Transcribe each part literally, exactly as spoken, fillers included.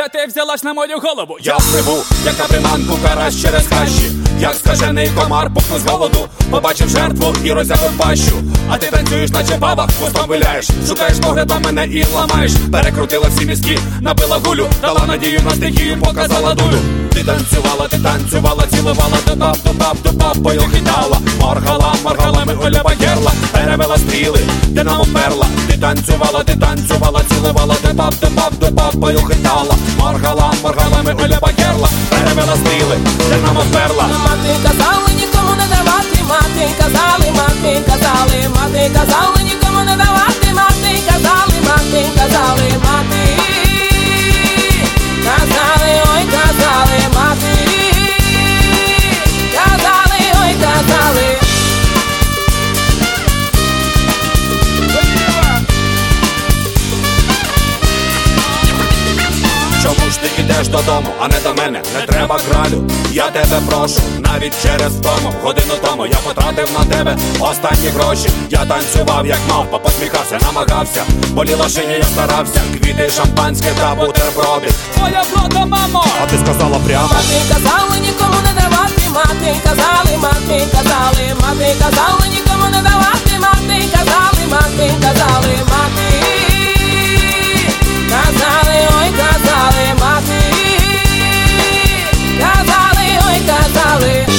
Та ти взялась на мою голову. Я пливу, як на приманку, карась через хащі, як скажений комар пухну з голоду. Побачив жертву і роззявив пащу. А ти танцюєш, наче баба, хвостом виляєш. Шукаєш поглядом мене і ламаєш. Перекрутила всі мізки, набила гулю, дала надію на стихію, показала дулю. Ти танцювала, ти танцювала, цілувала, до тап, до тап, до папою хитала. Моргала, моргалами Оля герла, перевела стріли, ти нам оперла. Ти танцювала, ти танцювала, цілувала, до тап, до пап, до папою хитала. Моргала, моргалами Оля герла, перевела стріли, ти нам оперла. Мати казали нікому не давати, мати казали, мати казали, мати казали нікому не давати, мати казали, мати казали, мати казали, ой казали, мати казали, ой казали. Чому ж ти ідеш додому, а не до мене? Не треба кралю, я тебе прошу. Навіть через тому, годину тому я потратив на тебе останні гроші. Я танцював, як мавпа, посміхався, намагався. Боліла шиня, я старався. Квіти, шампанське та бутерброди. Моя влада, мамо! А ти сказала прямо. Мати казали нікому не давати, мати казали, мати казали, мати казали нікому не давати, мати казали, мати казали, мати казали, ой казали, мати казали, ой казали.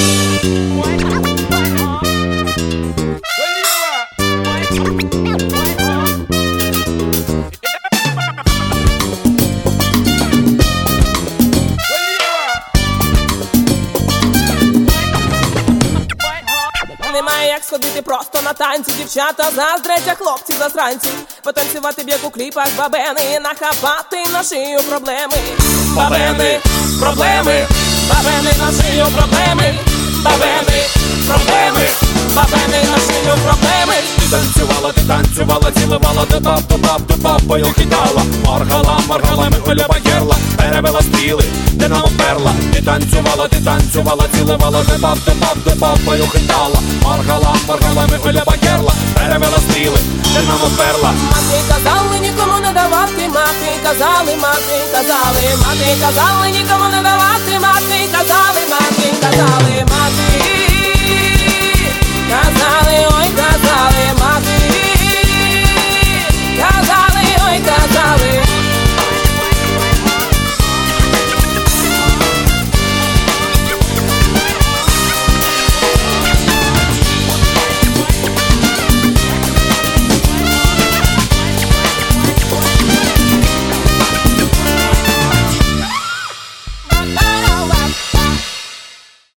Немає як сходити просто на танці. Дівчата заздрять, а хлопці засранці. Потанцювати б як у кліпах бабени, нахапати на шию проблеми. Бабени, проблеми, Бабени на шию проблеми, бабени, проблеми, бабени на шию проблеми. ти танцювала, ти танцювала, цілувала, до тап, до пап, до папою хитала. Моргала, моргалами Оля герла, перевела стріли, ти нам оперла. Ти танцювала, ти танцювала, цілувала, до тап, до пап, до папою хитала. Моргала, моргалами Оля герла, перевела стріли, ти нам оперла. Мати казали нікому не давати, мати казали, мати казали, мати казали нікому не давати, мати казали, мати казали, мати казали, ой казали, мати